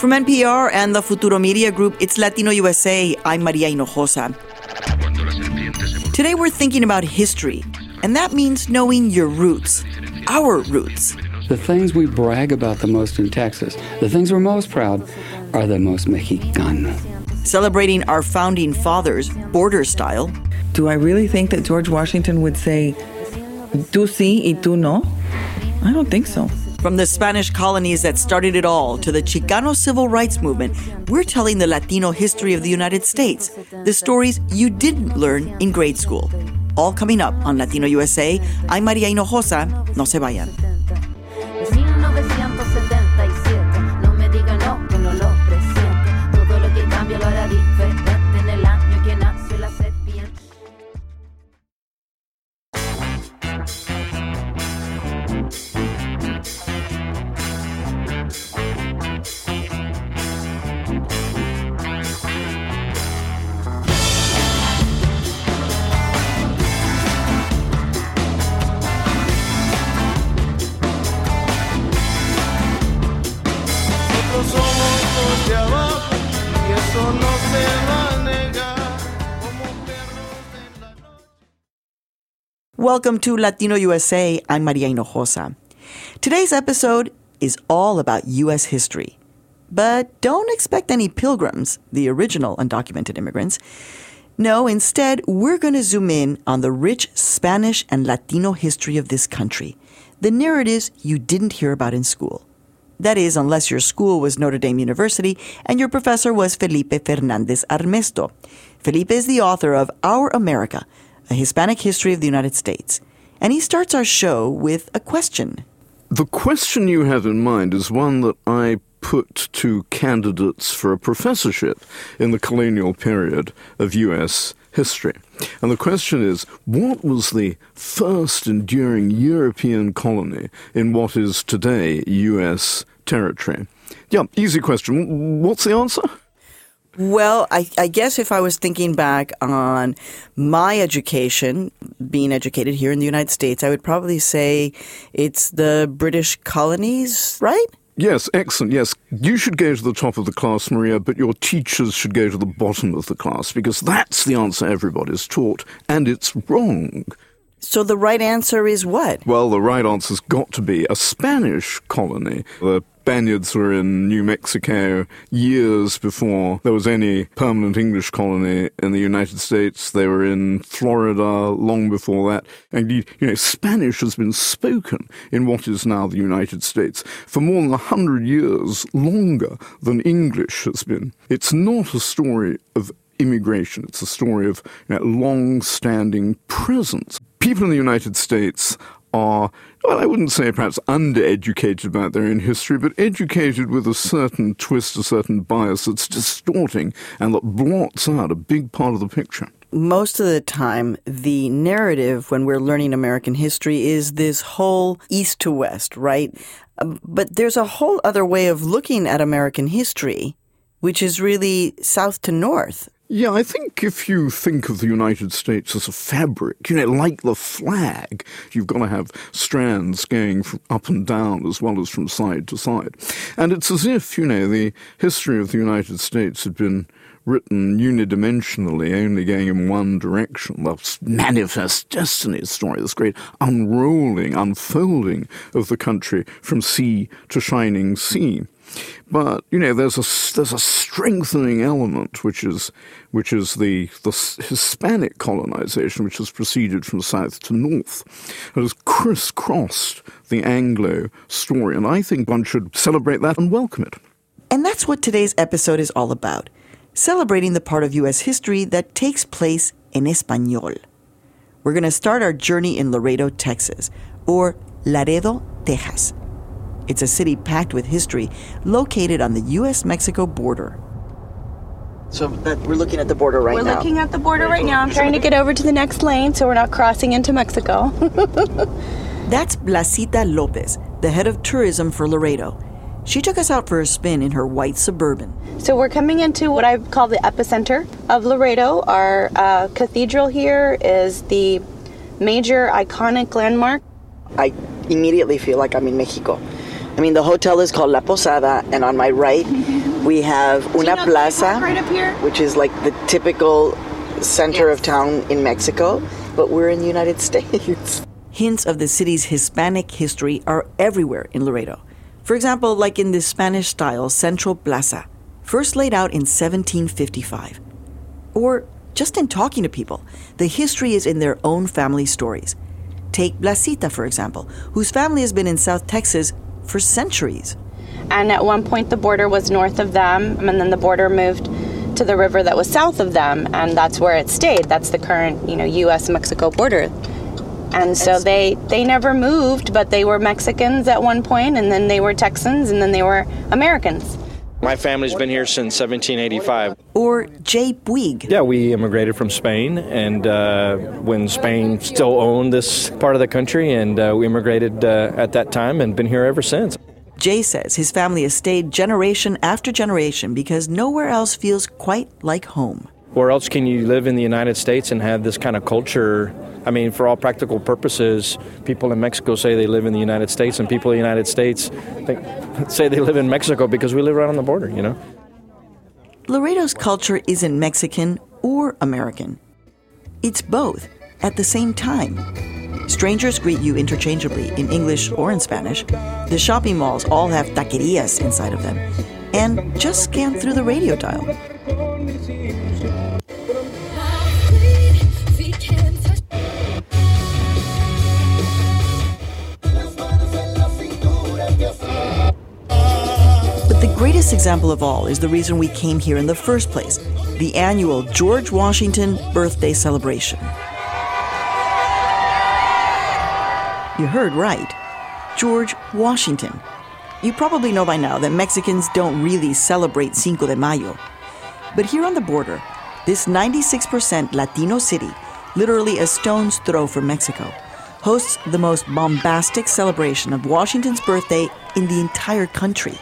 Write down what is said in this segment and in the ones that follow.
From NPR and the Futuro Media Group, it's Latino USA. I'm Maria Hinojosa. Today we're thinking about history, and that means knowing your roots, our roots. The things we brag about the most in Texas, the things we're most proud, are the most Mexican. Celebrating our founding fathers, border style. Do I really think that George Washington would say, tú sí y tú no? I don't think so. From the Spanish colonies that started it all to the Chicano civil rights movement, we're telling the Latino history of the United States, the stories you didn't learn in grade school. All coming up on Latino USA. I'm Maria Hinojosa. No se vayan. Welcome to Latino USA. I'm Maria Hinojosa. Today's episode is all about U.S. history. But don't expect any pilgrims, the original undocumented immigrants. No, instead, we're going to zoom in on the rich Spanish and Latino history of this country, the narratives you didn't hear about in school. That is, unless your school was Notre Dame University and your professor was Felipe Fernández Armesto. Felipe is the author of Our America, a Hispanic history of the United States. And he starts our show with a question. The question you have in mind is one that I put to candidates for a professorship in the colonial period of U.S. history. And the question is, what was the first enduring European colony in what is today U.S. territory? Yeah, easy question. What's the answer? Well, I guess if I was thinking back on my education, being educated here in the United States, I would probably say it's the British colonies, right? Yes, excellent. Yes, you should go to the top of the class, Maria, but your teachers should go to the bottom of the class because that's the answer everybody's taught, and it's wrong. So the right answer is what? Well, the right answer's got to be a Spanish colony. The Spaniards were in New Mexico years before there was any permanent English colony in the United States. They were in Florida long before that. And, Spanish has been spoken in what is now the United States for more than 100 years, longer than English has been. It's not a story of immigration. It's a story of long-standing presence. People in the United States are, well, I wouldn't say perhaps undereducated about their own history, but educated with a certain twist, a certain bias that's distorting and that blots out a big part of the picture. Most of the time, the narrative when we're learning American history is this whole east to west, right? But there's a whole other way of looking at American history, which is really south to north. Yeah, I think if you think of the United States as a fabric, like the flag, you've got to have strands going from up and down as well as from side to side. And it's as if, the history of the United States had been written unidimensionally, only going in one direction. The manifest destiny story, this great unrolling, unfolding of the country from sea to shining sea. But there's a strengthening element, which is the Hispanic colonization, which has proceeded from south to north. It has crisscrossed the Anglo story, and I think one should celebrate that and welcome it. And that's what today's episode is all about, celebrating the part of U.S. history that takes place en español. We're going to start our journey in Laredo, Texas, or Laredo, Texas. It's a city packed with history, located on the U.S.-Mexico border. So we're looking at the border right now. We're looking at the border right now. I'm trying to get over to the next lane so we're not crossing into Mexico. That's Blasita Lopez, the head of tourism for Laredo. She took us out for a spin in her white Suburban. So we're coming into what I call the epicenter of Laredo. Our cathedral here is the major iconic landmark. I immediately feel like I'm in Mexico. I mean, the hotel is called La Posada, and on my right, we have Una Plaza, right up here? which is like the typical center of town in Mexico, but we're in the United States. Hints of the city's Hispanic history are everywhere in Laredo. For example, like in this Spanish-style Central Plaza, first laid out in 1755. Or just in talking to people, the history is in their own family stories. Take Blasita, for example, whose family has been in South Texas for centuries. And at one point the border was north of them, and then the border moved to the river that was south of them, and that's where it stayed. That's the current, U.S.-Mexico border. And so they never moved, but they were Mexicans at one point, and then they were Texans, and then they were Americans. My family's been here since 1785. Or Jay Puig. Yeah, we immigrated from Spain, and when Spain still owned this part of the country, and we immigrated at that time and been here ever since. Jay says his family has stayed generation after generation because nowhere else feels quite like home. Where else can you live in the United States and have this kind of culture? I mean, for all practical purposes, people in Mexico say they live in the United States, and people in the United States say they live in Mexico because we live right on the border, Laredo's culture isn't Mexican or American. It's both at the same time. Strangers greet you interchangeably in English or in Spanish. The shopping malls all have taquerias inside of them. And just scan through the radio dial. But the greatest example of all is the reason we came here in the first place, the annual George Washington birthday celebration. You heard right. George Washington. You probably know by now that Mexicans don't really celebrate Cinco de Mayo. But here on the border, this 96% Latino city, literally a stone's throw from Mexico, hosts the most bombastic celebration of Washington's birthday in the entire country.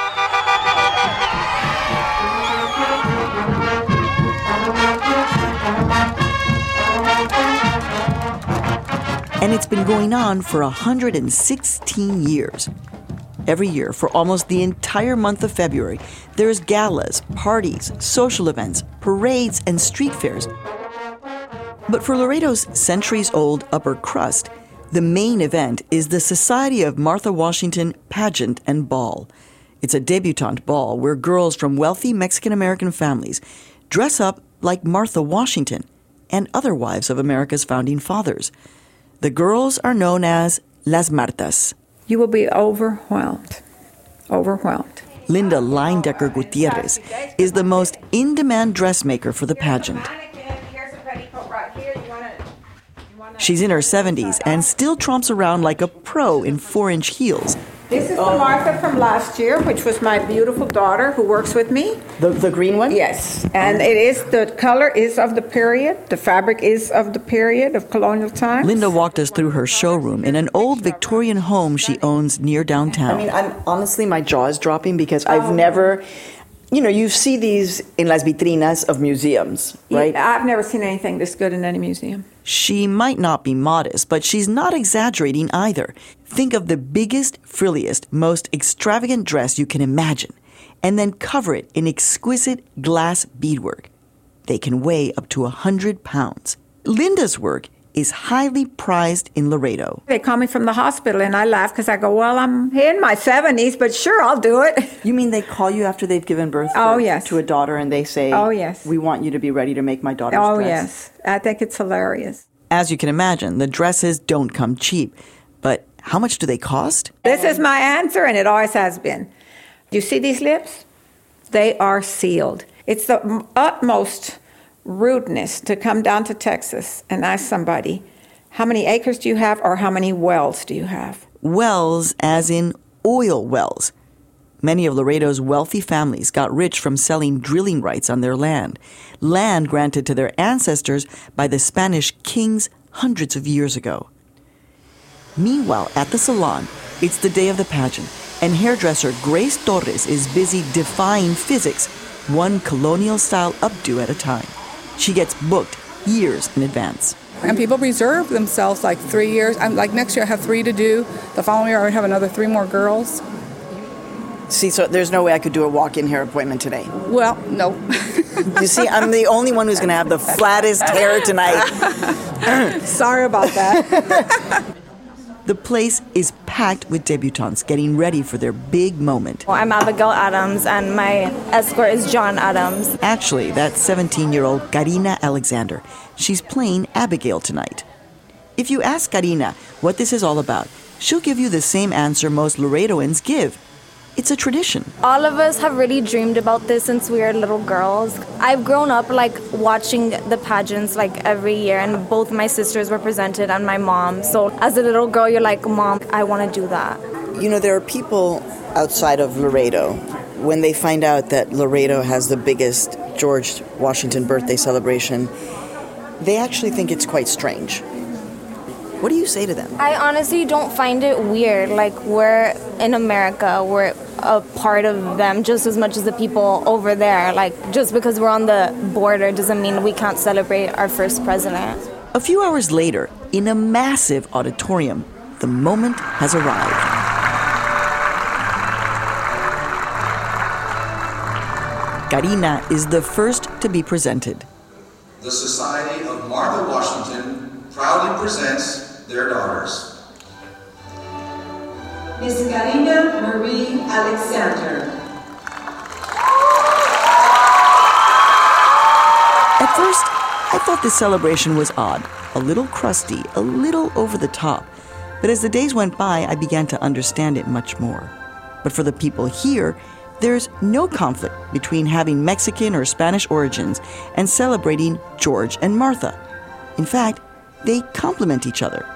And it's been going on for 116 years. Every year, for almost the entire month of February, there's galas, parties, social events, parades, and street fairs. But for Laredo's centuries-old upper crust, the main event is the Society of Martha Washington Pageant and Ball. It's a debutante ball where girls from wealthy Mexican-American families dress up like Martha Washington and other wives of America's founding fathers. The girls are known as Las Martas. You will be overwhelmed. Overwhelmed. Linda Leindecker Gutierrez is the most in-demand dressmaker for the pageant. She's in her 70s and still tromps around like a pro in 4-inch heels. This is the Martha from last year, which was my beautiful daughter who works with me. The green one? Yes. And the color is of the period. The fabric is of the period of colonial times. Linda walked us through her showroom in an old Victorian home she owns near downtown. I mean, honestly, my jaw is dropping because I've never... you see these in las vitrinas of museums, right? Yeah, I've never seen anything this good in any museum. She might not be modest, but she's not exaggerating either. Think of the biggest, frilliest, most extravagant dress you can imagine, and then cover it in exquisite glass beadwork. They can weigh up to 100 pounds. Linda's work is highly prized in Laredo. They call me from the hospital, and I laugh because I go, well, I'm in my 70s, but sure, I'll do it. You mean they call you after they've given birth to a daughter, and they say, oh, yes, we want you to be ready to make my daughter's dress? Oh, yes. I think it's hilarious. As you can imagine, the dresses don't come cheap. But how much do they cost? This is my answer, and it always has been. You see these lips? They are sealed. It's the utmost rudeness to come down to Texas and ask somebody, how many acres do you have, or how many wells do you have? Wells as in oil wells. Many of Laredo's wealthy families got rich from selling drilling rights on their land granted to their ancestors by the Spanish kings hundreds of years ago. Meanwhile, at the salon, it's the day of the pageant, and hairdresser Grace Torres is busy defying physics, one colonial-style updo at a time. She gets booked years in advance. And people reserve themselves like 3 years. Like next year I have 3 to do. The following year I have another 3 more girls. See, so there's no way I could do a walk-in hair appointment today. Well, no. You see, I'm the only one who's going to have the flattest hair tonight. Sorry about that. The place is packed with debutantes getting ready for their big moment. Well, I'm Abigail Adams, and my escort is John Adams. Actually, that's 17-year-old Karina Alexander. She's playing Abigail tonight. If you ask Karina what this is all about, she'll give you the same answer most Laredoans give. It's a tradition. All of us have really dreamed about this since we were little girls. I've grown up watching the pageants every year, and both my sisters were presented and my mom. So as a little girl, you're like, Mom, I want to do that. You know, there are people outside of Laredo, when they find out that Laredo has the biggest George Washington birthday celebration, they actually think it's quite strange. What do you say to them? I honestly don't find it weird. We're in America, we're a part of them just as much as the people over there. Just because we're on the border doesn't mean we can't celebrate our first president. A few hours later, in a massive auditorium, the moment has arrived. Karina is the first to be presented. The Society of Martha Washington proudly presents their daughters. Miss Karina Marie Alexander. At first, I thought this celebration was odd, a little crusty, a little over the top. But as the days went by, I began to understand it much more. But for the people here, there's no conflict between having Mexican or Spanish origins and celebrating George and Martha. In fact, they complement each other.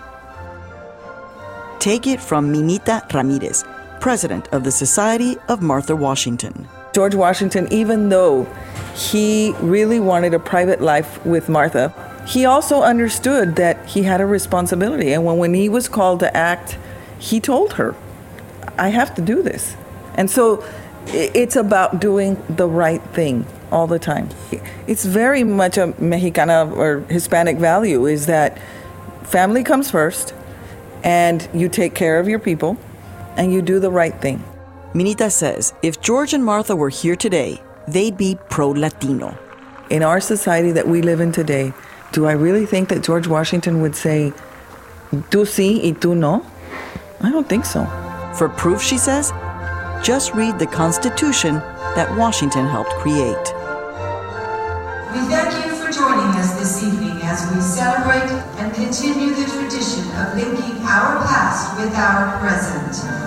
Take it from Minita Ramirez, president of the Society of Martha Washington. George Washington, even though he really wanted a private life with Martha, he also understood that he had a responsibility. And when he was called to act, he told her, I have to do this. And so it's about doing the right thing all the time. It's very much a Mexicana or Hispanic value, is that family comes first, and you take care of your people, and you do the right thing. Minita says if George and Martha were here today, they'd be pro-Latino. In our society that we live in today, do I really think that George Washington would say, tú sí y tú no? I don't think so. For proof, she says, just read the Constitution that Washington helped create. We thank you for joining us this evening as we celebrate and continue the tradition of linking our past with our present.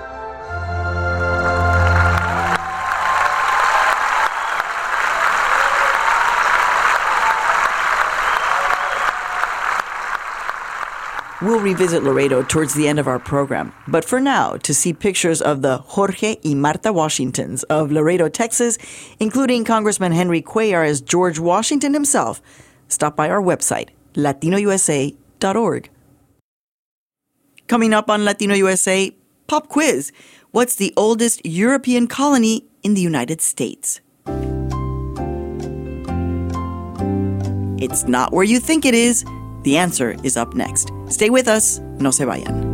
We'll revisit Laredo towards the end of our program. But for now, to see pictures of the Jorge y Marta Washingtons of Laredo, Texas, including Congressman Henry Cuellar as George Washington himself, stop by our website, latinousa.org. Coming up on Latino USA, Pop Quiz. What's the oldest European colony in the United States? It's not where you think it is. The answer is up next. Stay with us. No se vayan.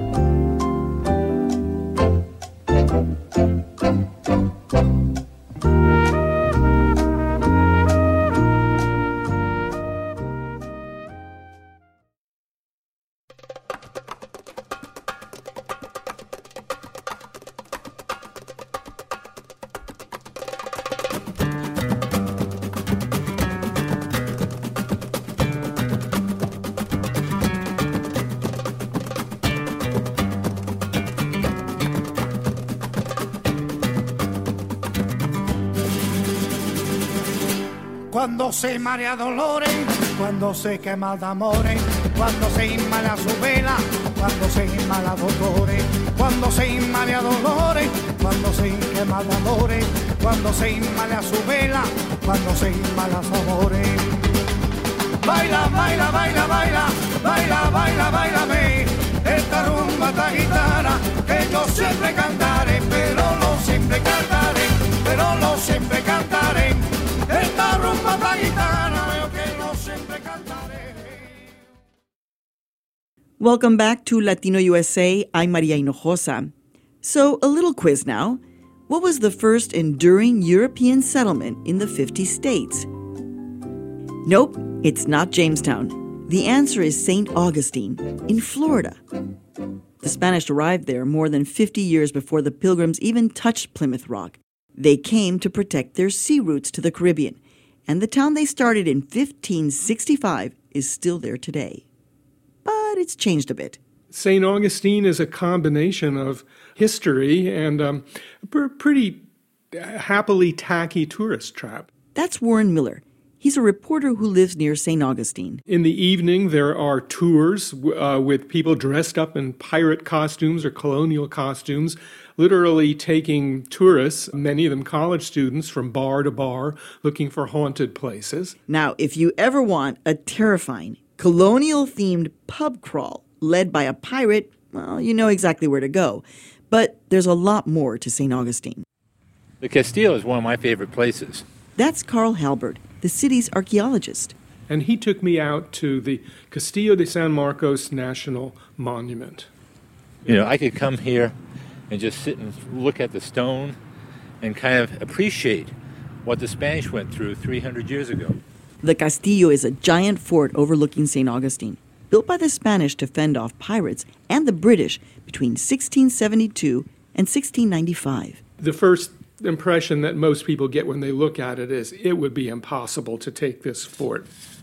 Cuando se marea dolores, cuando se quema de amores, cuando se inmala su vela, cuando se inmala dolores, cuando se inmala dolores, cuando se quema de amores, cuando se inmala su vela, cuando se inmala su amores. Baila, baila, baila, baila, baila, baila, bailame, esta rumba, esta guitarra, que yo siempre cantaré, pero no siempre cantaré, pero no siempre cantaré. Esta rumba taguitana, veo que no siempre cantaré. Welcome back to Latino USA. I'm Maria Hinojosa. So, a little quiz now. What was the first enduring European settlement in the 50 states? Nope, it's not Jamestown. The answer is St. Augustine in Florida. The Spanish arrived there more than 50 years before the Pilgrims even touched Plymouth Rock. They came to protect their sea routes to the Caribbean, and the town they started in 1565 is still there today. But it's changed a bit. St. Augustine is a combination of history and a pretty happily tacky tourist trap. That's Warren Miller. He's a reporter who lives near St. Augustine. In the evening, there are tours with people dressed up in pirate costumes or colonial costumes, literally taking tourists, many of them college students, from bar to bar, looking for haunted places. Now, if you ever want a terrifying, colonial-themed pub crawl led by a pirate, well, you know exactly where to go. But there's a lot more to St. Augustine. The Castillo is one of my favorite places. That's Carl Halbert, the city's archaeologist. And he took me out to the Castillo de San Marcos National Monument. You know, I could come here and just sit and look at the stone and kind of appreciate what the Spanish went through 300 years ago. The Castillo is a giant fort overlooking St. Augustine, built by the Spanish to fend off pirates and the British between 1672 and 1695. The first impression that most people get when they look at it is it would be impossible to take this fort.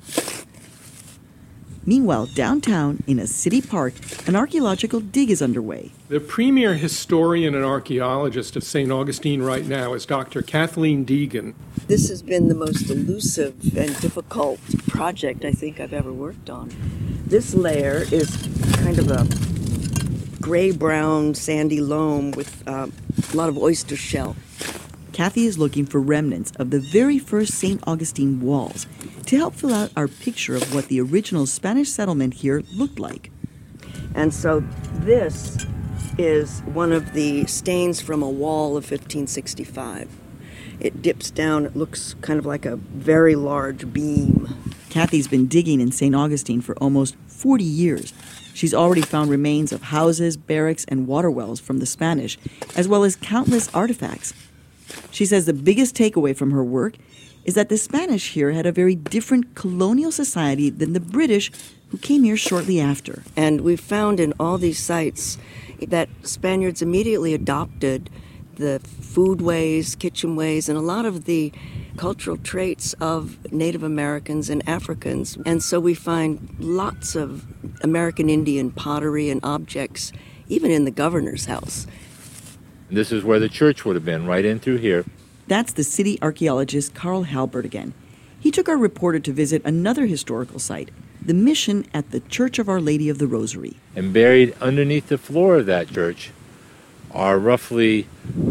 Meanwhile, downtown, in a city park, an archaeological dig is underway. The premier historian and archaeologist of St. Augustine right now is Dr. Kathleen Deegan. This has been the most elusive and difficult project I think I've ever worked on. This layer is kind of a gray-brown sandy loam with a lot of oyster shell. Kathy is looking for remnants of the very first St. Augustine walls to help fill out our picture of what the original Spanish settlement here looked like. And so this is one of the stains from a wall of 1565. It dips down, it looks kind of like a very large beam. Kathy's been digging in St. Augustine for almost 40 years. She's already found remains of houses, barracks, and water wells from the Spanish, as well as countless artifacts. She says the biggest takeaway from her work is that the Spanish here had a very different colonial society than the British, who came here shortly after. And we found in all these sites that Spaniards immediately adopted the food ways, kitchen ways, and a lot of the cultural traits of Native Americans and Africans. And so we find lots of American Indian pottery and objects, even in the governor's house. This is where the church would have been, right in through here. That's the city archaeologist Carl Halbert again. He took our reporter to visit another historical site, the mission at the Church of Our Lady of the Rosary. And buried underneath the floor of that church are roughly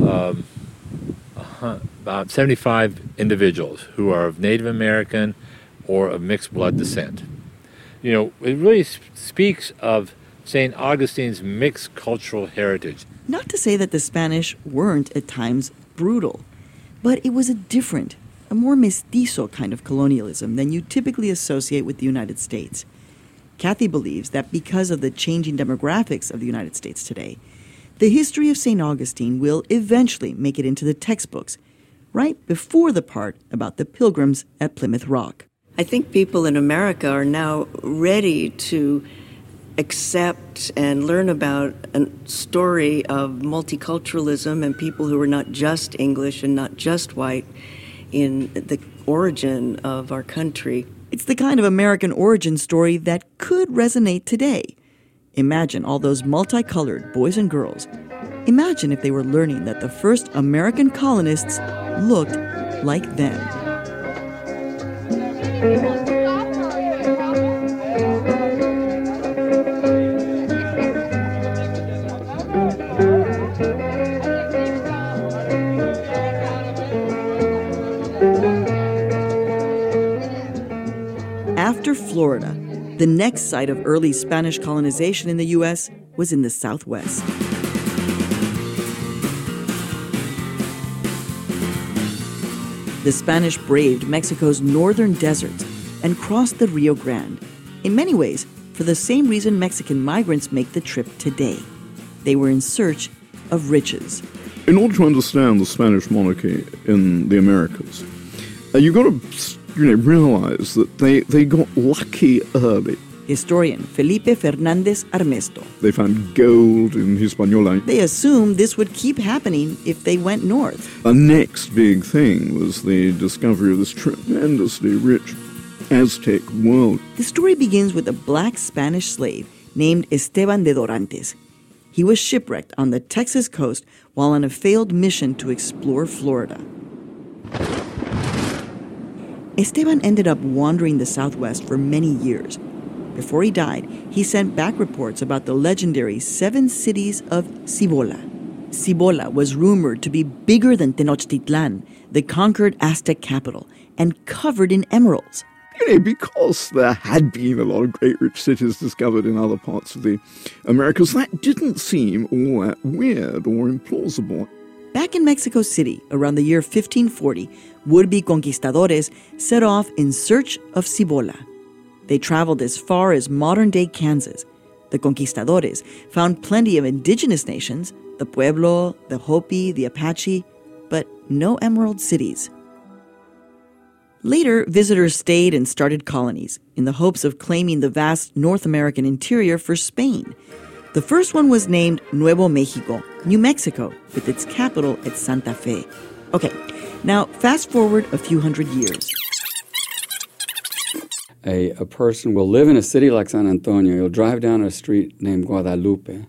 about 75 individuals who are of Native American or of mixed blood descent. You know, it really speaks of St. Augustine's mixed cultural heritage. Not to say that the Spanish weren't at times brutal, but it was a more mestizo kind of colonialism than you typically associate with the United States. Kathy believes that because of the changing demographics of the United States today, the history of St. Augustine will eventually make it into the textbooks, right before the part about the Pilgrims at Plymouth Rock. I think people in America are now ready to accept and learn about a story of multiculturalism and people who are not just English and not just white in the origin of our country. It's the kind of American origin story that could resonate today. Imagine all those multicolored boys and girls. Imagine if they were learning that the first American colonists looked like them. After Florida, the next site of early Spanish colonization in the U.S. was in the Southwest. The Spanish braved Mexico's northern deserts and crossed the Rio Grande, in many ways for the same reason Mexican migrants make the trip today. They were in search of riches. In order to understand the Spanish monarchy in the Americas, you've got to realize that they got lucky early. Historian Felipe Fernández Armesto. They found gold in Hispaniola. They assumed this would keep happening if they went north. The next big thing was the discovery of this tremendously rich Aztec world. The story begins with a black Spanish slave named Esteban de Dorantes. He was shipwrecked on the Texas coast while on a failed mission to explore Florida. Esteban ended up wandering the Southwest for many years. Before he died, he sent back reports about the legendary 7 cities of Cibola. Cibola was rumored to be bigger than Tenochtitlan, the conquered Aztec capital, and covered in emeralds. Because there had been a lot of great rich cities discovered in other parts of the Americas, that didn't seem all that weird or implausible. Back in Mexico City, around the year 1540, would-be conquistadores set off in search of Cibola. They traveled as far as modern-day Kansas. The conquistadores found plenty of indigenous nations, the Pueblo, the Hopi, the Apache, but no emerald cities. Later, visitors stayed and started colonies in the hopes of claiming the vast North American interior for Spain. The first one was named Nuevo Mexico, New Mexico, with its capital at Santa Fe. Okay, now fast forward a few hundred years. A person will live in a city like San Antonio. He'll drive down a street named Guadalupe.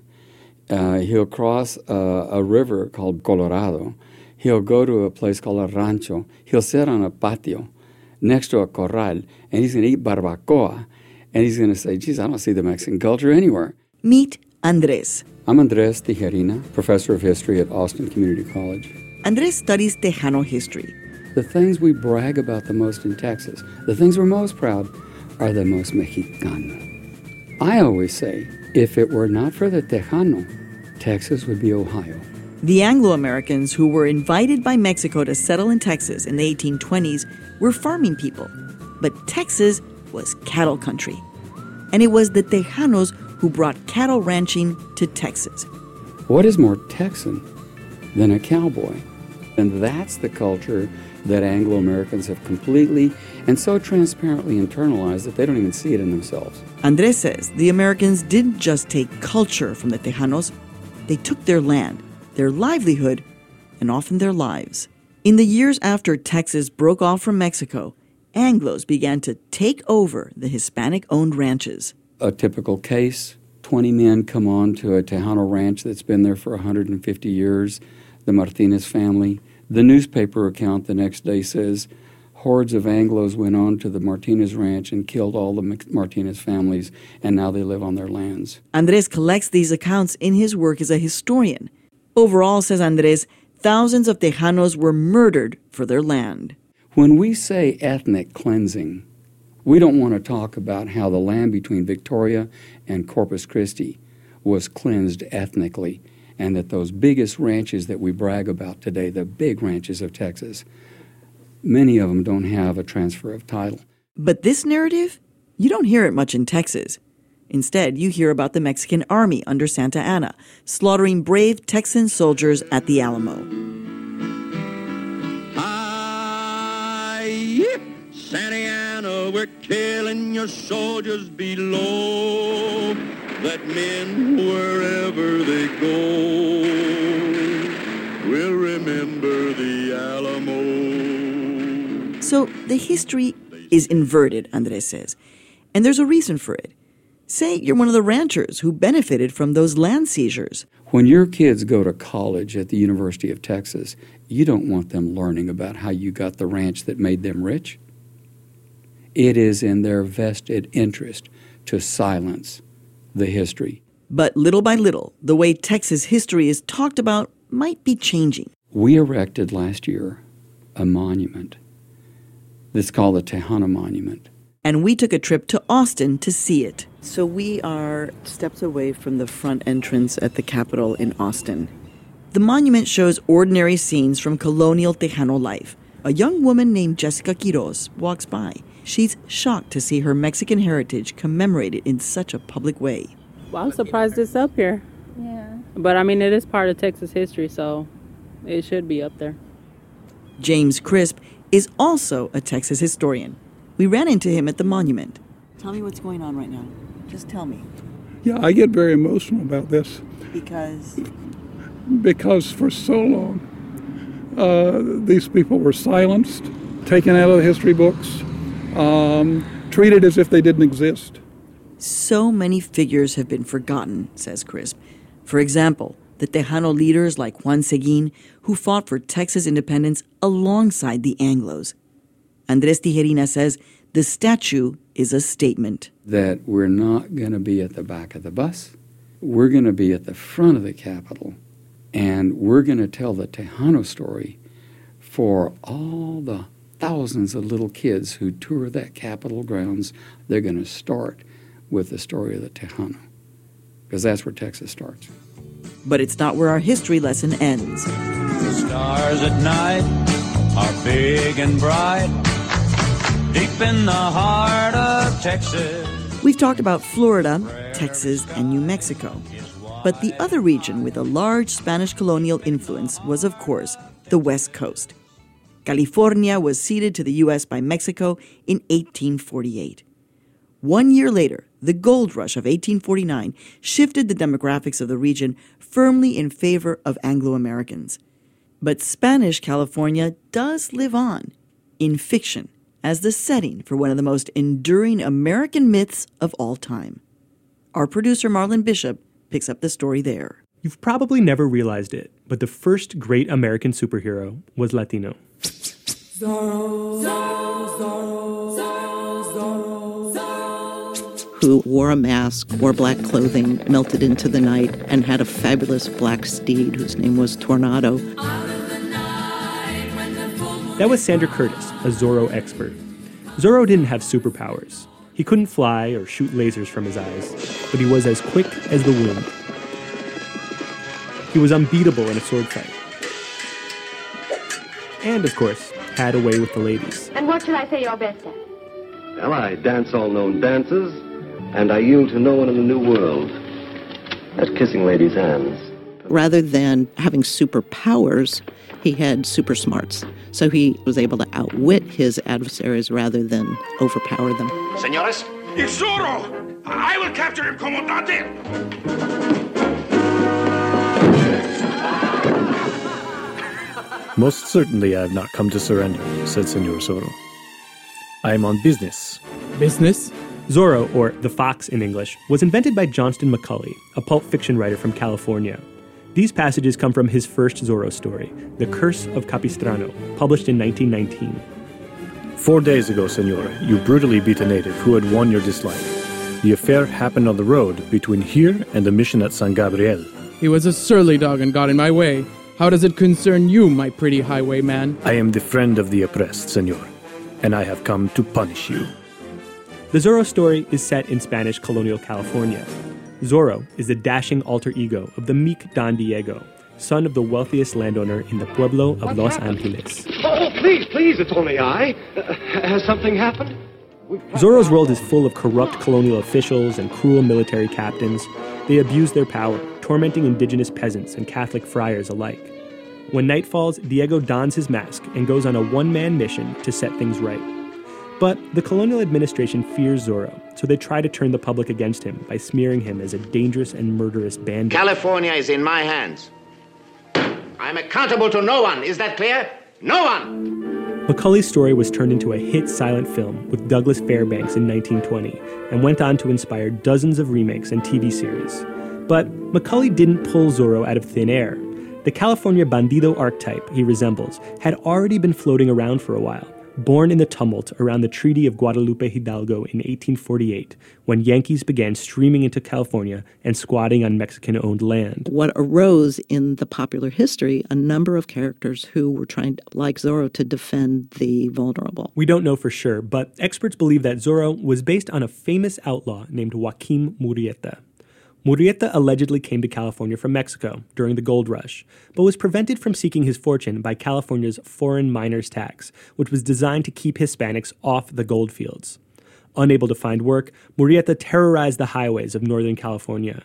He'll cross a river called Colorado. He'll go to a place called a rancho. He'll sit on a patio next to a corral, and he's going to eat barbacoa. And he's going to say, geez, I don't see the Mexican culture anywhere. Meet Andres. I'm Andres Tijerina, professor of history at Austin Community College. Andres studies Tejano history. The things we brag about the most in Texas, the things we're most proud, are the most Mexicano. I always say, if it were not for the Tejano, Texas would be Ohio. The Anglo-Americans who were invited by Mexico to settle in Texas in the 1820s were farming people. But Texas was cattle country. And it was the Tejanos who brought cattle ranching to Texas. What is more Texan than a cowboy? And that's the culture that Anglo-Americans have completely and so transparently internalized that they don't even see it in themselves. Andres says the Americans didn't just take culture from the Tejanos, they took their land, their livelihood, and often their lives. In the years after Texas broke off from Mexico, Anglos began to take over the Hispanic-owned ranches. A typical case, 20 men come on to a Tejano ranch that's been there for 150 years, the Martinez family. The newspaper account the next day says hordes of Anglos went on to the Martinez ranch and killed all the Martinez families, and now they live on their lands. Andres collects these accounts in his work as a historian. Overall, says Andres, thousands of Tejanos were murdered for their land. When we say ethnic cleansing, we don't want to talk about how the land between Victoria and Corpus Christi was cleansed ethnically, and that those biggest ranches that we brag about today, the big ranches of Texas, many of them don't have a transfer of title. But this narrative, you don't hear it much in Texas. Instead, you hear about the Mexican army under Santa Anna, slaughtering brave Texan soldiers at the Alamo. Santa Anna, we're killing your soldiers below. That men, wherever they go, will remember the Alamo. So the history is inverted, Andres says, and there's a reason for it. Say you're one of the ranchers who benefited from those land seizures. When your kids go to college at the University of Texas, you don't want them learning about how you got the ranch that made them rich. It is in their vested interest to silence the history. But little by little, the way Texas history is talked about might be changing. We erected last year a monument that's called the Tejano Monument. And we took a trip to Austin to see it. So we are steps away from the front entrance at the Capitol in Austin. The monument shows ordinary scenes from colonial Tejano life. A young woman named Jessica Quiroz walks by. She's shocked to see her Mexican heritage commemorated in such a public way. Well, I'm surprised it's up here. Yeah. But I mean, it is part of Texas history, so it should be up there. James Crisp is also a Texas historian. We ran into him at the monument. Tell me what's going on right now. Just tell me. Yeah, I get very emotional about this. Because? Because for so long, these people were silenced, taken out of the history books, treated as if they didn't exist. So many figures have been forgotten, says Crisp. For example, the Tejano leaders like Juan Seguin, who fought for Texas independence alongside the Anglos. Andres Tijerina says the statue is a statement. That we're not going to be at the back of the bus. We're going to be at the front of the Capitol, and we're going to tell the Tejano story for all the thousands of little kids who tour that Capitol grounds. They're going to start with the story of the Tejano, because that's where Texas starts. But it's not where our history lesson ends. The stars at night are big and bright, deep in the heart of Texas. We've talked about Florida, Texas, and New Mexico. But the other region with a large Spanish colonial influence was, of course, the West Coast. California was ceded to the U.S. by Mexico in 1848. 1 year later, the gold rush of 1849 shifted the demographics of the region firmly in favor of Anglo-Americans. But Spanish California does live on, in fiction, as the setting for one of the most enduring American myths of all time. Our producer Marlon Bishop picks up the story there. You've probably never realized it, but the first great American superhero was Latino. Zorro, Zorro, Zorro, Zorro, Zorro, Zorro. Who wore a mask, wore black clothing, melted into the night, and had a fabulous black steed whose name was Tornado. That was Sandra Curtis, a Zorro expert. Zorro didn't have superpowers. He couldn't fly or shoot lasers from his eyes, but he was as quick as the wind. He was unbeatable in a sword fight. And, of course, had a way with the ladies. And what should I say you're best at? Well, I dance all known dances, and I yield to no one in the new world. That's kissing ladies' hands. Rather than having superpowers, he had super smarts. So he was able to outwit his adversaries rather than overpower them. Señores? It's Zorro! I will capture him, Comandante! Most certainly I have not come to surrender, said Senor Zorro. I am on business. Business? Zorro, or the Fox in English, was invented by Johnston McCulley, a pulp fiction writer from California. These passages come from his first Zorro story, The Curse of Capistrano, published in 1919. 4 days ago, Senor, you brutally beat a native who had won your dislike. The affair happened on the road between here and the mission at San Gabriel. He was a surly dog and got in my way. How does it concern you, my pretty highwayman? I am the friend of the oppressed, Senor, and I have come to punish you. The Zorro story is set in Spanish colonial California. Zorro is the dashing alter ego of the meek Don Diego, son of the wealthiest landowner in the pueblo of Los Angeles. Oh, please, it's only I. Has something happened? Zorro's world is full of corrupt colonial officials and cruel military captains. They abuse their power, tormenting indigenous peasants and Catholic friars alike. When night falls, Diego dons his mask and goes on a one-man mission to set things right. But the colonial administration fears Zorro, so they try to turn the public against him by smearing him as a dangerous and murderous bandit. California is in my hands. I'm accountable to no one. Is that clear? No one! Macaulay's story was turned into a hit silent film with Douglas Fairbanks in 1920 and went on to inspire dozens of remakes and TV series. But Macaulay didn't pull Zorro out of thin air. The California bandido archetype he resembles had already been floating around for a while, born in the tumult around the Treaty of Guadalupe Hidalgo in 1848, when Yankees began streaming into California and squatting on Mexican-owned land. What arose in the popular history, a number of characters who were trying, like Zorro, to defend the vulnerable. We don't know for sure, but experts believe that Zorro was based on a famous outlaw named Joaquim Murrieta. Murrieta allegedly came to California from Mexico during the gold rush, but was prevented from seeking his fortune by California's foreign miners tax, which was designed to keep Hispanics off the gold fields. Unable to find work, Murrieta terrorized the highways of Northern California.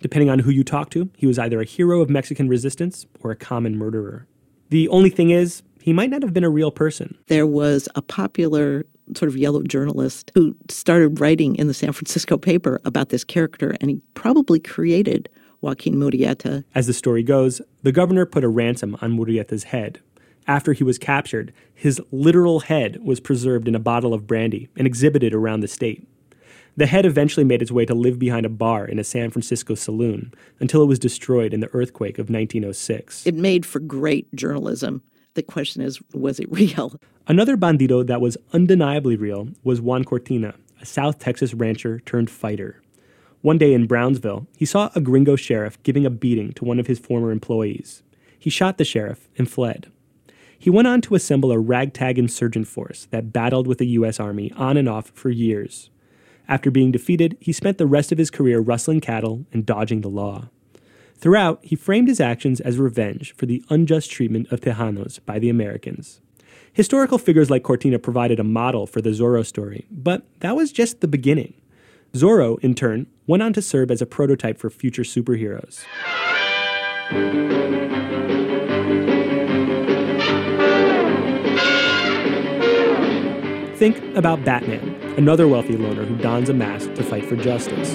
Depending on who you talk to, he was either a hero of Mexican resistance or a common murderer. The only thing is, he might not have been a real person. There was a popular sort of yellow journalist who started writing in the San Francisco paper about this character, and he probably created Joaquin Murrieta. As the story goes, the governor put a ransom on Murrieta's head. After he was captured, his literal head was preserved in a bottle of brandy and exhibited around the state. The head eventually made its way to live behind a bar in a San Francisco saloon until it was destroyed in the earthquake of 1906. It made for great journalism. The question is, was it real? Another bandido that was undeniably real was Juan Cortina, a South Texas rancher turned fighter. One day in Brownsville, he saw a gringo sheriff giving a beating to one of his former employees. He shot the sheriff and fled. He went on to assemble a ragtag insurgent force that battled with the U.S. Army on and off for years. After being defeated, he spent the rest of his career rustling cattle and dodging the law. Throughout, he framed his actions as revenge for the unjust treatment of Tejanos by the Americans. Historical figures like Cortina provided a model for the Zorro story, but that was just the beginning. Zorro, in turn, went on to serve as a prototype for future superheroes. Think about Batman, another wealthy loner who dons a mask to fight for justice.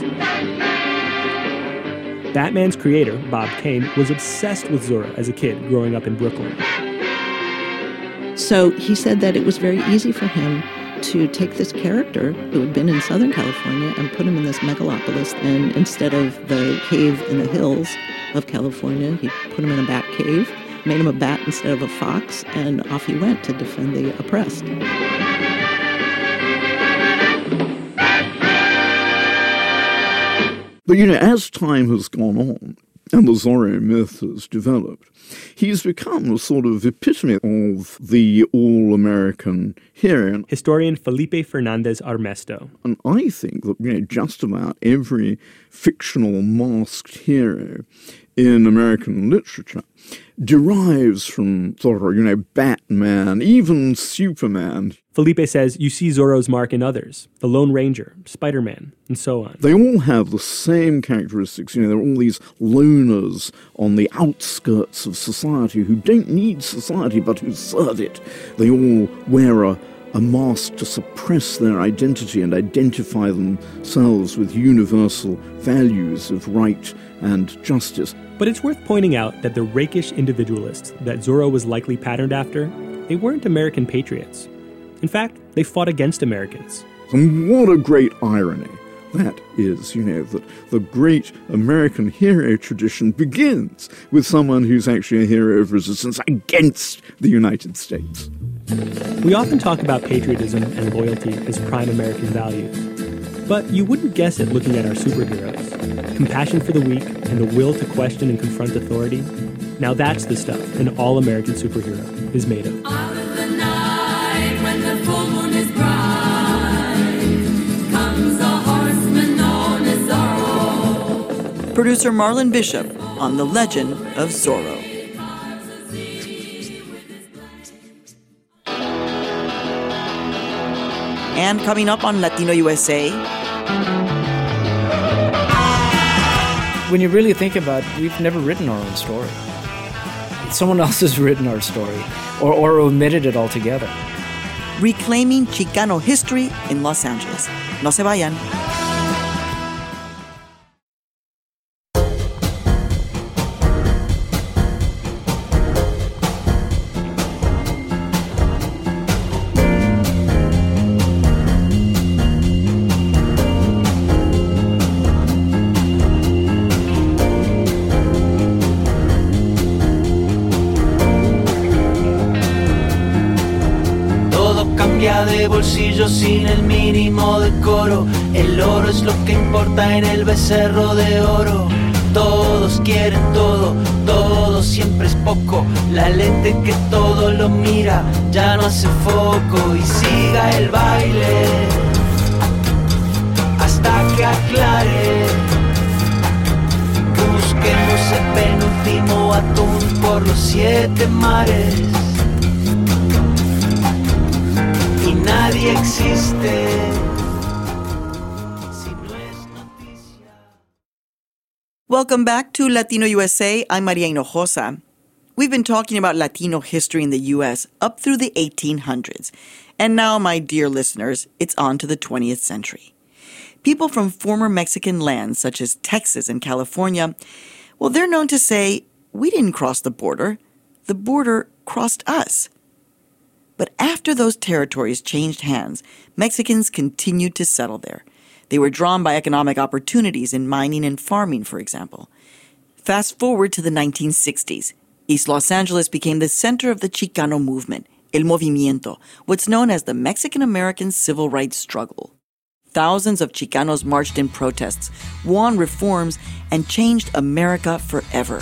Batman's creator, Bob Kane, was obsessed with Zorro as a kid growing up in Brooklyn. So he said that it was very easy for him to take this character who had been in Southern California and put him in this megalopolis, and instead of the cave in the hills of California, he put him in a bat cave, made him a bat instead of a fox, and off he went to defend the oppressed. But, as time has gone on and the Zorro myth has developed, he's become a sort of epitome of the all-American hero. Historian Felipe Fernandez Armesto. And I think that, just about every fictional masked hero in American literature derives from Zorro, Batman, even Superman. Felipe says you see Zorro's mark in others, the Lone Ranger, Spider-Man, and so on. They all have the same characteristics. There are all these loners on the outskirts of society who don't need society but who serve it. They all wear a mask to suppress their identity and identify themselves with universal values of right and justice. But it's worth pointing out that the rakish individualists that Zorro was likely patterned after, they weren't American patriots. In fact, they fought against Americans. And what a great irony that is, that the great American hero tradition begins with someone who's actually a hero of resistance against the United States. We often talk about patriotism and loyalty as prime American values. But you wouldn't guess it looking at our superheroes. Compassion for the weak and the will to question and confront authority. Now that's the stuff an all-American superhero is made of. Out of the night when the full moon is bright, comes a horseman known as Zorro. Producer Marlon Bishop on The Legend of Zorro. And coming up on Latino USA... When you really think about it, we've never written our own story. Someone else has written our story, or omitted it altogether. Reclaiming Chicano history in Los Angeles. No se vayan. De bolsillo sin el mínimo decoro. El oro es lo que importa en el becerro de oro. Todos quieren todo, todo siempre es poco. La lente que todo lo mira ya no hace foco. Y siga el baile hasta que aclare. Busquemos el penúltimo atún por los 7 mares. Y nadie existe. Welcome back to Latino USA. I'm Maria Hinojosa. We've been talking about Latino history in the U.S. up through the 1800s. And now, my dear listeners, it's on to the 20th century. People from former Mexican lands, such as Texas and California, well, they're known to say, we didn't cross the border crossed us. But after those territories changed hands, Mexicans continued to settle there. They were drawn by economic opportunities in mining and farming, for example. Fast forward to the 1960s. East Los Angeles became the center of the Chicano movement, El Movimiento, what's known as the Mexican-American civil rights struggle. Thousands of Chicanos marched in protests, won reforms, and changed America forever.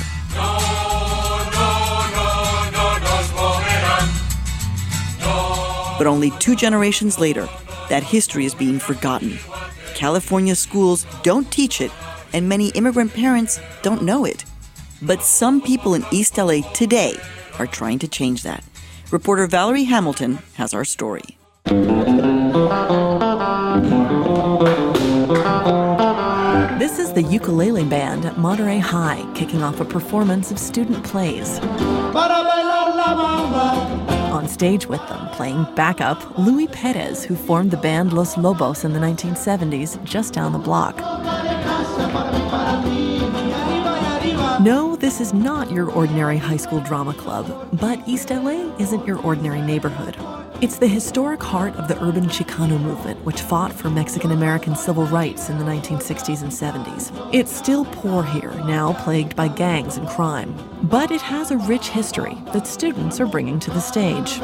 But only 2 generations later, that history is being forgotten. California schools don't teach it, and many immigrant parents don't know it. But some people in East LA today are trying to change that. Reporter Valerie Hamilton has our story. This is the ukulele band at Monterey High, kicking off a performance of student plays. On stage with them, playing backup, Luis Perez, who formed the band Los Lobos in the 1970s, just down the block. No, this is not your ordinary high school drama club, but East LA isn't your ordinary neighborhood. It's the historic heart of the urban Chicano movement, which fought for Mexican-American civil rights in the 1960s and 70s. It's still poor here, now plagued by gangs and crime. But it has a rich history that students are bringing to the stage.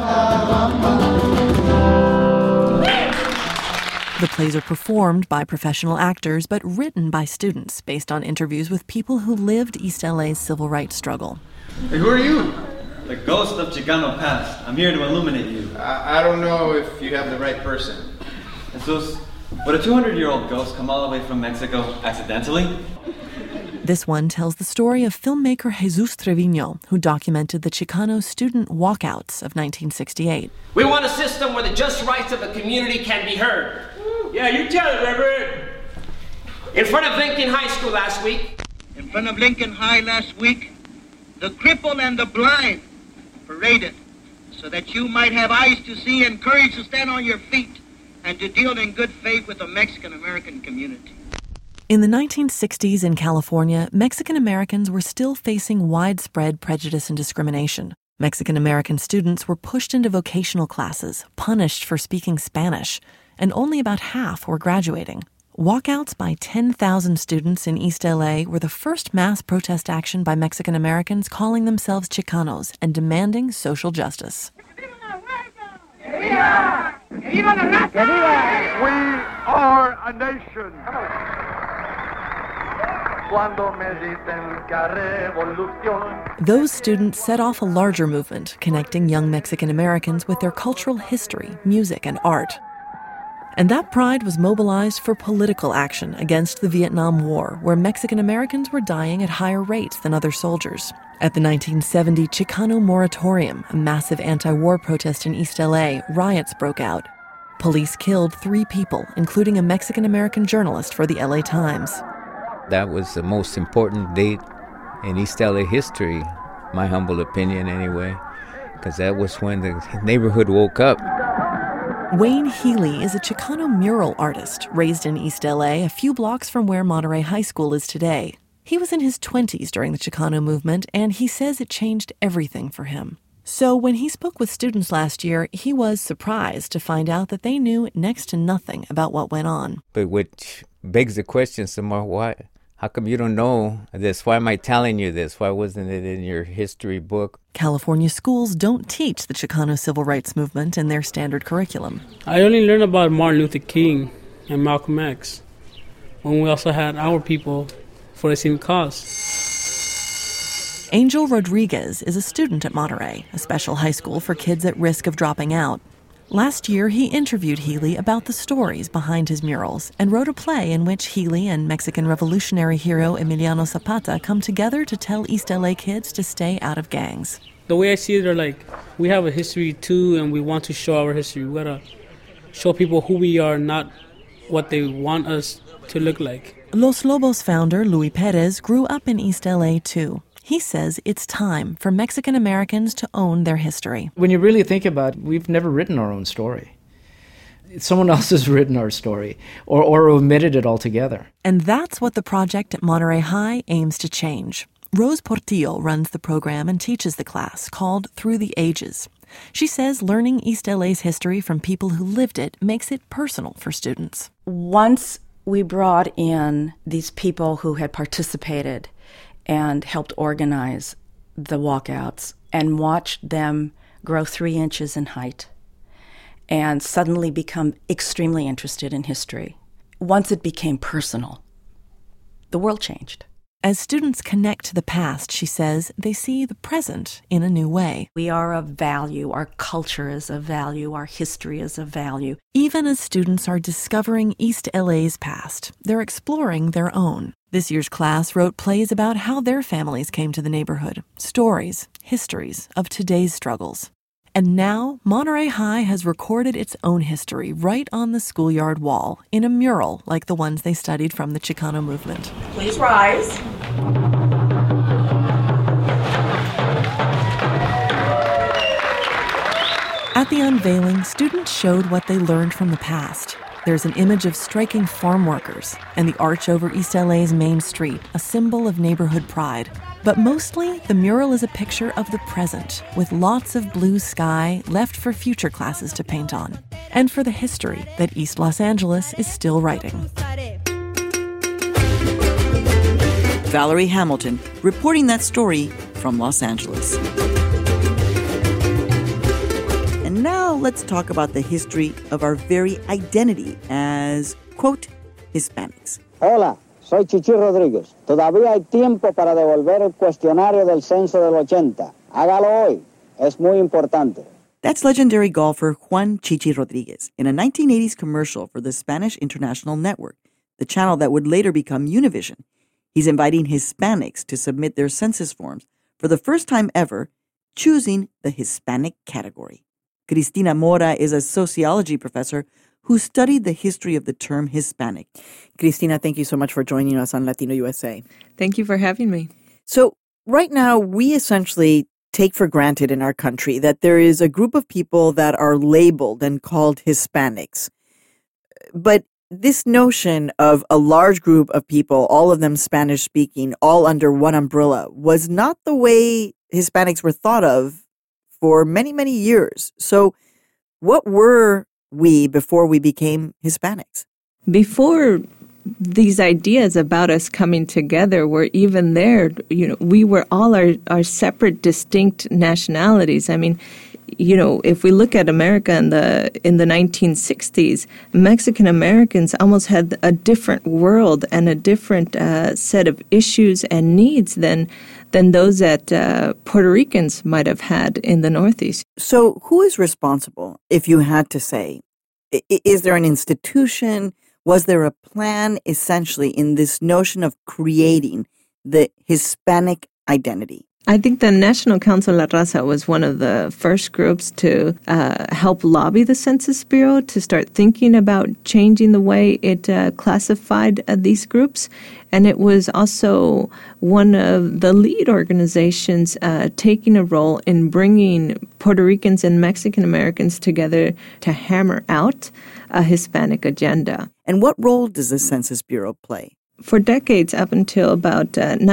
The plays are performed by professional actors, but written by students based on interviews with people who lived East LA's civil rights struggle. Hey, who are you? The ghost of Chicano past. I'm here to illuminate you. I don't know if you have the right person. Entonces, would a 200-year-old ghost come all the way from Mexico accidentally? This one tells the story of filmmaker Jesus Trevino, who documented the Chicano student walkouts of 1968. We want a system where the just rights of the community can be heard. Yeah, you tell it, Reverend. In front of Lincoln High School last week. In front of Lincoln High last week, the crippled and the blind paraded so that you might have eyes to see and courage to stand on your feet and to deal in good faith with the Mexican-American community. In the 1960s in California, Mexican Americans were still facing widespread prejudice and discrimination. Mexican American students were pushed into vocational classes, punished for speaking Spanish, and only about half were graduating. Walkouts by 10,000 students in East LA were the first mass protest action by Mexican Americans calling themselves Chicanos and demanding social justice. We are a nation. Those students set off a larger movement connecting young Mexican Americans with their cultural history, music, and art. And that pride was mobilized for political action against the Vietnam War, where Mexican Americans were dying at higher rates than other soldiers. At the 1970 Chicano Moratorium, a massive anti-war protest in East LA, riots broke out. Police killed 3 people, including a Mexican American journalist for the LA Times. That was the most important date in East LA history, my humble opinion anyway, because that was when the neighborhood woke up. Wayne Healy is a Chicano mural artist raised in East LA, a few blocks from where Monterey High School is today. He was in his 20s during the Chicano movement, and he says it changed everything for him. So when he spoke with students last year, he was surprised to find out that they knew next to nothing about what went on. But which begs the question some more, why? How come you don't know this? Why am I telling you this? Why wasn't it in your history book? California schools don't teach the Chicano civil rights movement in their standard curriculum. I only learned about Martin Luther King and Malcolm X when we also had our people for the same cause. Angel Rodriguez is a student at Monterey, a special high school for kids at risk of dropping out. Last year, he interviewed Healy about the stories behind his murals and wrote a play in which Healy and Mexican revolutionary hero Emiliano Zapata come together to tell East LA kids to stay out of gangs. The way I see it, they're like, we have a history too, and we want to show our history. We gotta show people who we are, not what they want us to look like. Los Lobos founder Luis Perez grew up in East LA too. He says it's time for Mexican Americans to own their history. When you really think about it, we've never written our own story. Someone else has written our story or omitted it altogether. And that's what the project at Monterey High aims to change. Rose Portillo runs the program and teaches the class called Through the Ages. She says learning East LA's history from people who lived it makes it personal for students. Once we brought in these people who had participated and helped organize the walkouts and watched them grow 3 inches in height and suddenly become extremely interested in history. Once it became personal, the world changed. As students connect to the past, she says, they see the present in a new way. We are of value. Our culture is of value. Our history is of value. Even as students are discovering East LA's past, they're exploring their own. This year's class wrote plays about how their families came to the neighborhood, stories, histories of today's struggles. And now, Monterey High has recorded its own history right on the schoolyard wall in a mural like the ones they studied from the Chicano movement. Please rise. At the unveiling, students showed what they learned from the past. There's an image of striking farm workers and the arch over East LA's main street, a symbol of neighborhood pride. But mostly, the mural is a picture of the present, with lots of blue sky left for future classes to paint on, and for the history that East Los Angeles is still writing. Valerie Hamilton reporting that story from Los Angeles. And now let's talk about the history of our very identity as, quote, Hispanics. Hola, soy Chichi Rodríguez. Todavía hay tiempo para devolver el cuestionario del censo del 80. Hágalo hoy. Es muy importante. That's legendary golfer Juan Chichi Rodríguez in a 1980s commercial for the Spanish International Network, the channel that would later become Univision. He's inviting Hispanics to submit their census forms for the first time ever, choosing the Hispanic category. Cristina Mora is a sociology professor who studied the history of the term Hispanic. Cristina, thank you so much for joining us on Latino USA. Thank you for having me. So right now, we essentially take for granted in our country that there is a group of people that are labeled and called Hispanics. But this notion of a large group of people, all of them Spanish-speaking, all under one umbrella, was not the way Hispanics were thought of for many, many years. So what were we before we became Hispanics? Before these ideas about us coming together were even there, we were all our separate, distinct nationalities. I mean, if we look at America in the 1960s, Mexican Americans almost had a different world and a different set of issues and needs than those that Puerto Ricans might have had in the Northeast. So who is responsible, if you had to say? Is there an institution? Was there a plan, essentially, in this notion of creating the Hispanic identity? I think the National Council La Raza was one of the first groups to help lobby the Census Bureau to start thinking about changing the way it classified these groups. And it was also one of the lead organizations taking a role in bringing Puerto Ricans and Mexican Americans together to hammer out a Hispanic agenda. And what role does the Census Bureau play? For decades, up until about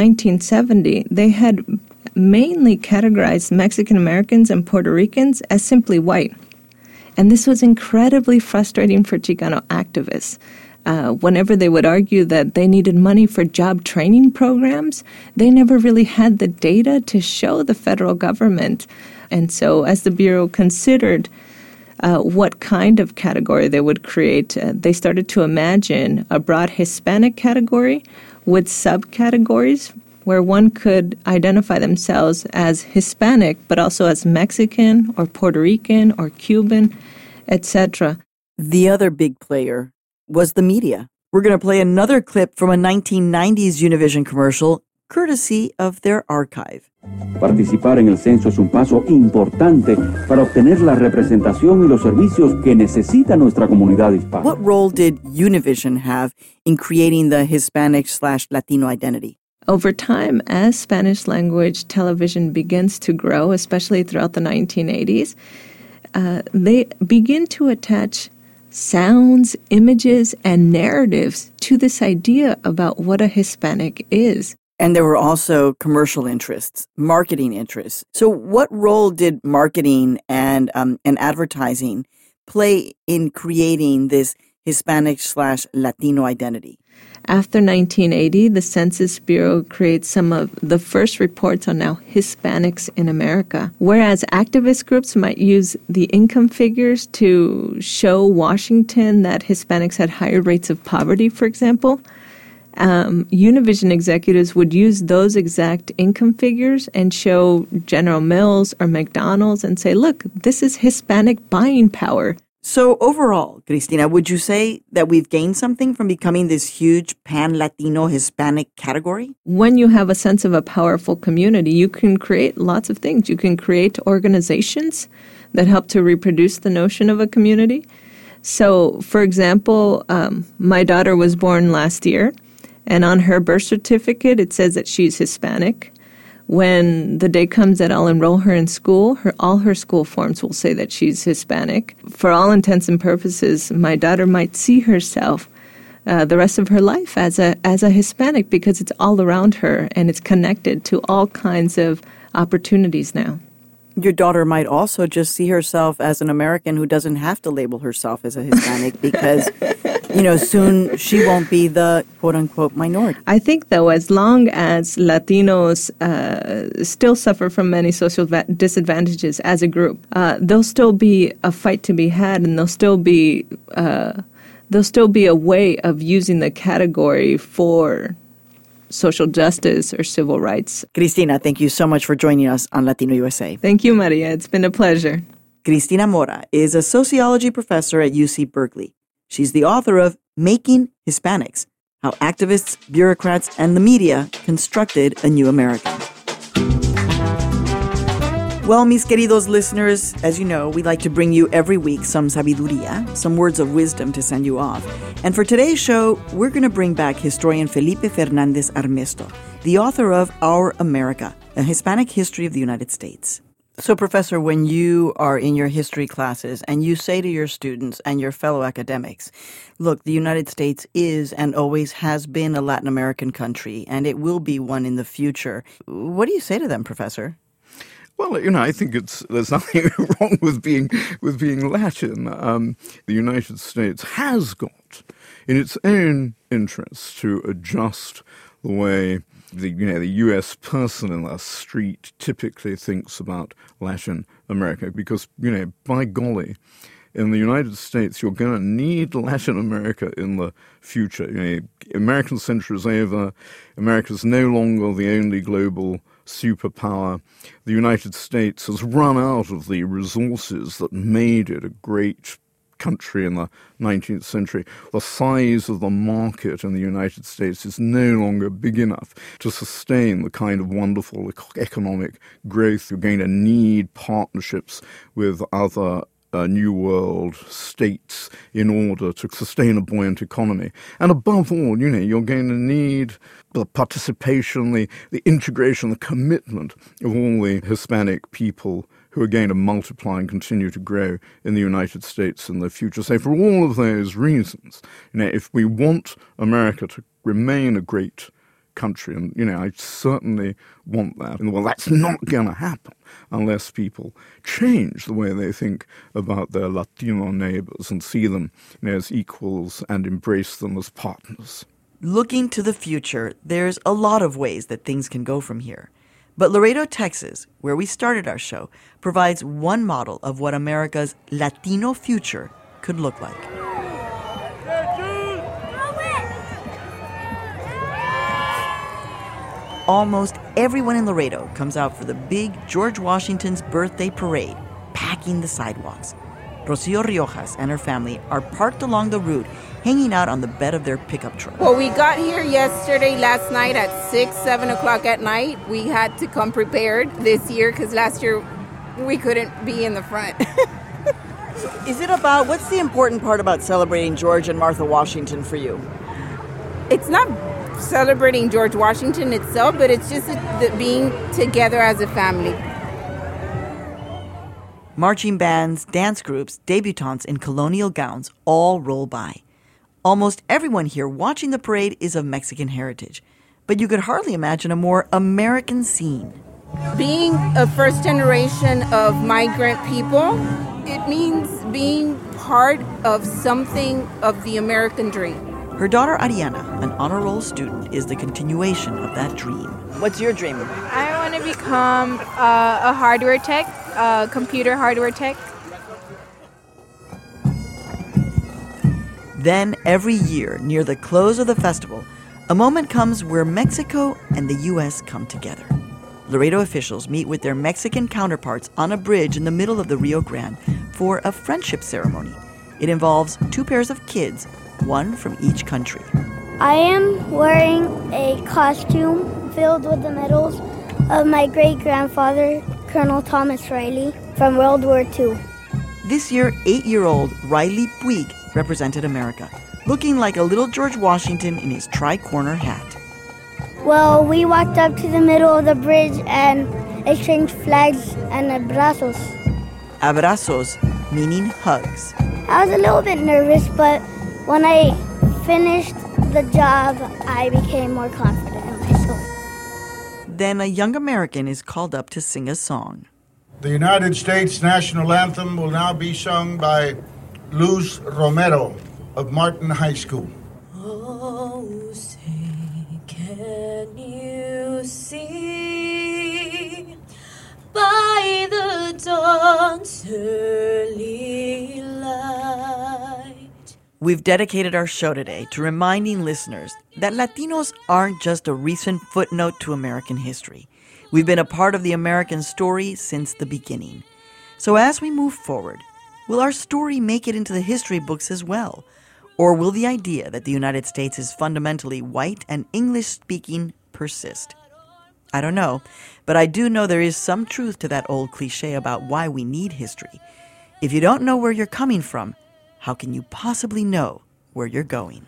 1970, they had mainly categorized Mexican Americans and Puerto Ricans as simply white. And this was incredibly frustrating for Chicano activists. Whenever they would argue that they needed money for job training programs, they never really had the data to show the federal government. And so as the Bureau considered what kind of category they would create, they started to imagine a broad Hispanic category with subcategories where one could identify themselves as Hispanic, but also as Mexican or Puerto Rican or Cuban, etc. The other big player was the media. We're going to play another clip from a 1990s Univision commercial courtesy of their archive. Participar en el censo es un paso importante para obtener la representación y los servicios que necesita nuestra comunidad hispana. What role did Univision have in creating the Hispanic/Latino identity? Over time, as Spanish language television begins to grow, especially throughout the 1980s, they begin to attach sounds, images, and narratives to this idea about what a Hispanic is. And there were also commercial interests, marketing interests. So what role did marketing and advertising play in creating this Hispanic/Latino identity? After 1980, the Census Bureau creates some of the first reports on now Hispanics in America, whereas activist groups might use the income figures to show Washington that Hispanics had higher rates of poverty, for example. Univision executives would use those exact income figures and show General Mills or McDonald's and say, look, this is Hispanic buying power. So overall, Cristina, would you say that we've gained something from becoming this huge pan-Latino Hispanic category? When you have a sense of a powerful community, you can create lots of things. You can create organizations that help to reproduce the notion of a community. So, for example, my daughter was born last year, and on her birth certificate, it says that she's Hispanic. When the day comes that I'll enroll her in school, all her school forms will say that she's Hispanic. For all intents and purposes, my daughter might see herself the rest of her life as a Hispanic because it's all around her and it's connected to all kinds of opportunities now. Your daughter might also just see herself as an American who doesn't have to label herself as a Hispanic because, soon she won't be the quote-unquote minority. I think, though, as long as Latinos still suffer from many social disadvantages as a group, there'll still be a fight to be had, and there'll still be a way of using the category for social justice or civil rights. Cristina, thank you so much for joining us on Latino USA. Thank you, Maria. It's been a pleasure. Cristina Mora is a sociology professor at UC Berkeley. She's the author of Making Hispanics, How Activists, Bureaucrats, and the Media Constructed a New American. Well, mis queridos listeners, as you know, we like to bring you every week some sabiduría, some words of wisdom to send you off. And for today's show, we're going to bring back historian Felipe Fernández Armesto, the author of Our America, a Hispanic history of the United States. So, Professor, when you are in your history classes and you say to your students and your fellow academics, look, the United States is and always has been a Latin American country, and it will be one in the future, what do you say to them, Professor? Well, I think there's nothing wrong with being Latin. The United States has got, in its own interest, to adjust the way the U.S. person in the street typically thinks about Latin America, because by golly, in the United States, you're going to need Latin America in the future. American century is over. America's no longer the only global superpower. The United States has run out of the resources that made it a great country in the 19th century. The size of the market in the United States is no longer big enough to sustain the kind of wonderful economic growth. You're going to need partnerships with other New World states in order to sustain a buoyant economy. And above all, you're going to need the participation, the integration, the commitment of all the Hispanic people who are going to multiply and continue to grow in the United States in the future. So for all of those reasons, if we want America to remain a great country, and I certainly want that. And well, that's not going to happen unless people change the way they think about their Latino neighbors and see them as equals and embrace them as partners. Looking to the future, there's a lot of ways that things can go from here. But Laredo, Texas, where we started our show, provides one model of what America's Latino future could look like. Almost everyone in Laredo comes out for the big George Washington's birthday parade, packing the sidewalks. Rocio Riojas and her family are parked along the route, hanging out on the bed of their pickup truck. Well, we got here last night at 6, 7 o'clock at night. We had to come prepared this year because last year we couldn't be in the front. Is it about, what's the important part about celebrating George and Martha Washington for you? It's not celebrating George Washington itself, but it's just being together as a family. Marching bands, dance groups, debutantes in colonial gowns all roll by. Almost everyone here watching the parade is of Mexican heritage, but you could hardly imagine a more American scene. Being a first generation of migrant people, it means being part of something of the American dream. Her daughter Ariana, an honor roll student, is the continuation of that dream. What's your dream? I want to become a hardware tech, a computer hardware tech. Then, every year, near the close of the festival, a moment comes where Mexico and the U.S. come together. Laredo officials meet with their Mexican counterparts on a bridge in the middle of the Rio Grande for a friendship ceremony. It involves 2 pairs of kids, one from each country. I am wearing a costume filled with the medals of my great-grandfather, Colonel Thomas Riley, from World War II. This year, 8-year-old Riley Puig represented America, looking like a little George Washington in his tri-corner hat. Well, we walked up to the middle of the bridge and exchanged flags and abrazos. Abrazos, meaning hugs. I was a little bit nervous, but when I finished the job, I became more confident in myself. Then a young American is called up to sing a song. The United States national anthem will now be sung by Luz Romero of Martin High School. Oh, say, can you see by the dawn's early light? We've dedicated our show today to reminding listeners that Latinos aren't just a recent footnote to American history. We've been a part of the American story since the beginning. So as we move forward, will our story make it into the history books as well? Or will the idea that the United States is fundamentally white and English-speaking persist? I don't know, but I do know there is some truth to that old cliche about why we need history. If you don't know where you're coming from, how can you possibly know where you're going?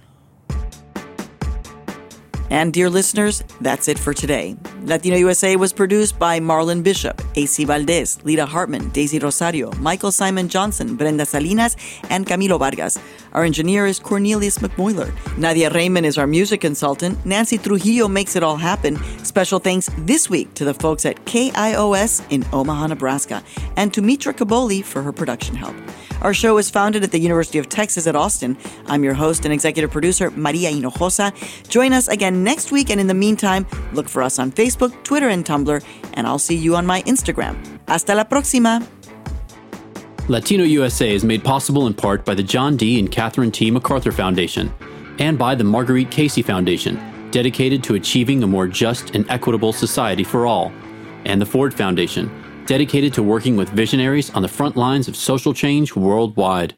And dear listeners, that's it for today. Latino USA was produced by Marlon Bishop, A.C. Valdez, Lita Hartman, Daisy Rosario, Michael Simon Johnson, Brenda Salinas, and Camilo Vargas. Our engineer is Cornelius McMoyler. Nadia Raymond is our music consultant. Nancy Trujillo makes it all happen. Special thanks this week to the folks at KIOS in Omaha, Nebraska, and to Mitra Kaboli for her production help. Our show is founded at the University of Texas at Austin. I'm your host and executive producer, Maria Hinojosa. Join us again next week, and in the meantime, look for us on Facebook, Twitter, and Tumblr, and I'll see you on my Instagram. Hasta la próxima! Latino USA is made possible in part by the John D. and Catherine T. MacArthur Foundation and by the Marguerite Casey Foundation, dedicated to achieving a more just and equitable society for all, and the Ford Foundation, dedicated to working with visionaries on the front lines of social change worldwide.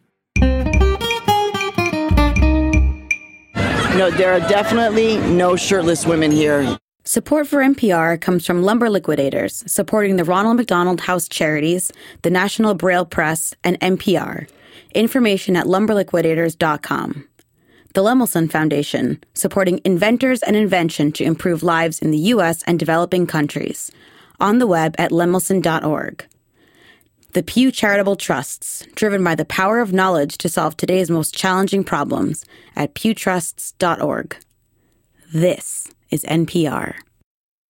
No, there are definitely no shirtless women here. Support for NPR comes from Lumber Liquidators, supporting the Ronald McDonald House Charities, the National Braille Press, and NPR. Information at lumberliquidators.com. The Lemelson Foundation, supporting inventors and invention to improve lives in the U.S. and developing countries. On the web at lemelson.org. The Pew Charitable Trusts, driven by the power of knowledge to solve today's most challenging problems at pewtrusts.org. This is NPR.